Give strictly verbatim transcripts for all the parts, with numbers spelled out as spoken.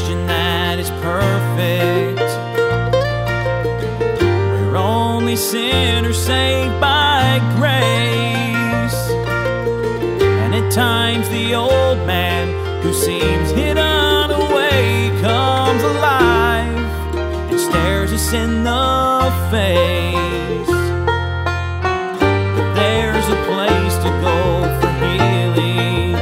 Christian that is perfect. We're only sinners saved by grace. And at times the old man who seems hidden away comes alive and stares us in the face. But there's a place to go for healing.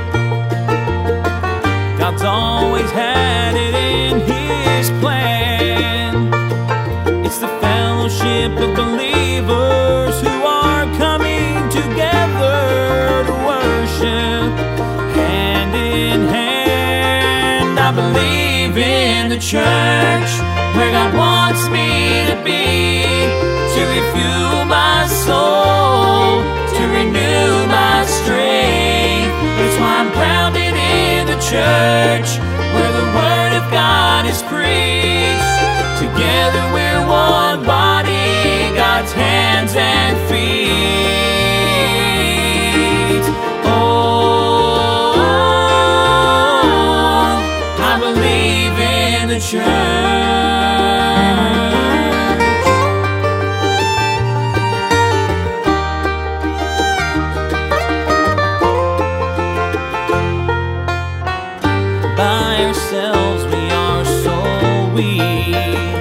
God's always had it in His plan. It's the fellowship of believers who are coming together to worship hand in hand. I believe in the church where God wants me to be, to refuel my soul, to renew my strength. That's why I'm grounded in the church where the Word of God is preached. Together we're one body, God's hands and feet. Oh, I believe in the church. By ourselves we are so weak,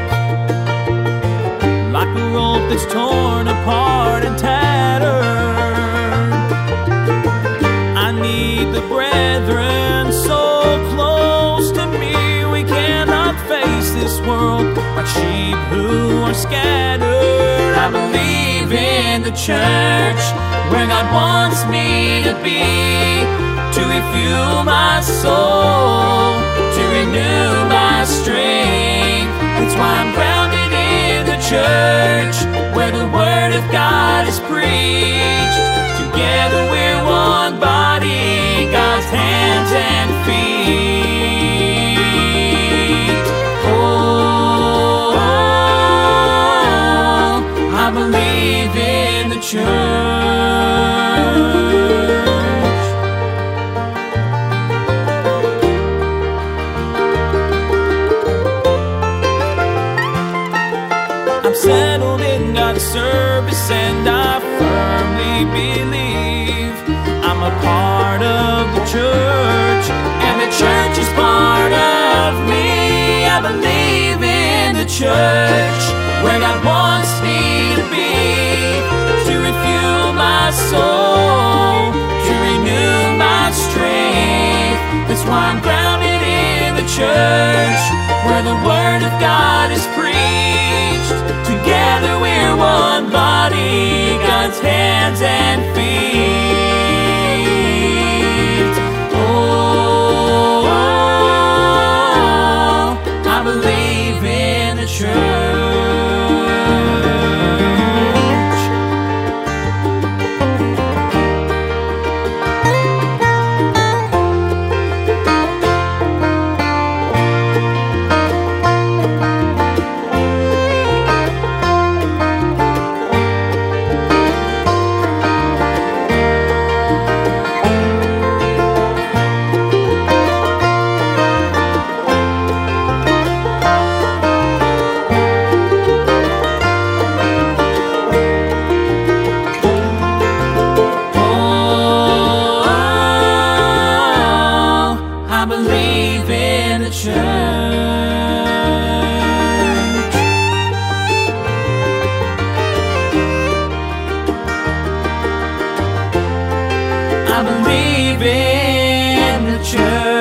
like a rope that's torn apart and tattered. I need the brethren so close to me. We cannot face this world like sheep who are scattered. I believe in the church where God wants me to be, to refuel my soul, to renew my strength. That's why I'm grounded in the church where the Word of God is preached. Together we're one body, God's hands and feet. Oh, I believe in the church. Settled in God's service and I firmly believe I'm a part of the church and the church is part of me. I believe in the church where God wants me to be, to refuel my soul, to renew my strength. That's why I'm grounded in the church where the Word of God is preached. Together we're one body, God's hands and feet. Oh, I believe in the church. I believe in the church. I believe in the church.